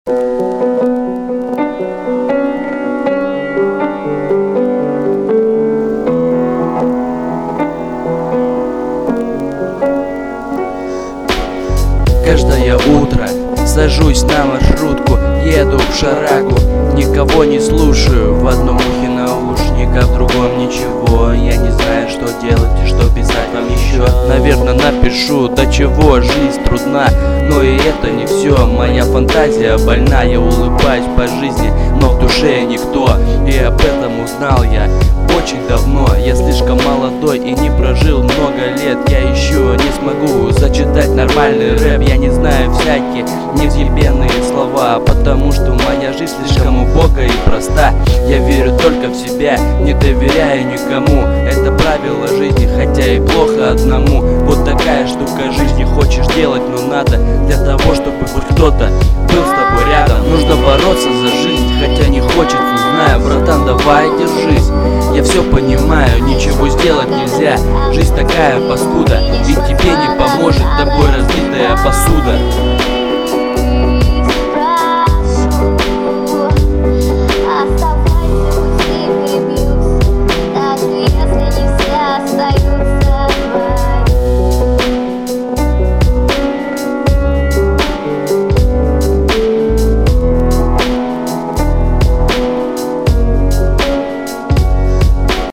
Каждое утро сажусь на маршрутку, еду в Шарагу, никого не слушаю, в одном ухе наушник, а в другом ничего. Я не знаю, что делать и что писать вам еще. Наверное, напишу, до чего жизнь трудна, но и это не все. Моя фантазия больна, я улыбаюсь по жизни, но в душе никто. И об этом узнал я очень давно. Я слишком молодой и не прожил много лет. Я еще не смогу зачитать нормальный рэп. Я не знаю всякие невзъебенные слова, потому что моя жизнь слишком убогая и проста. Я верю только в себя, не доверяю никому. Это правило жизни, хотя и плохо одному. Вот такая штука жизни, хочешь делать, но надо для того, чтобы хоть кто-то был с тобой рядом. Нужно бороться за жизнь, хотя не хочется, знаю, братан, давай держись. Я все понимаю, ничего сделать нельзя. Жизнь такая паскуда, и тебе не поможет тобой разбитая посуда.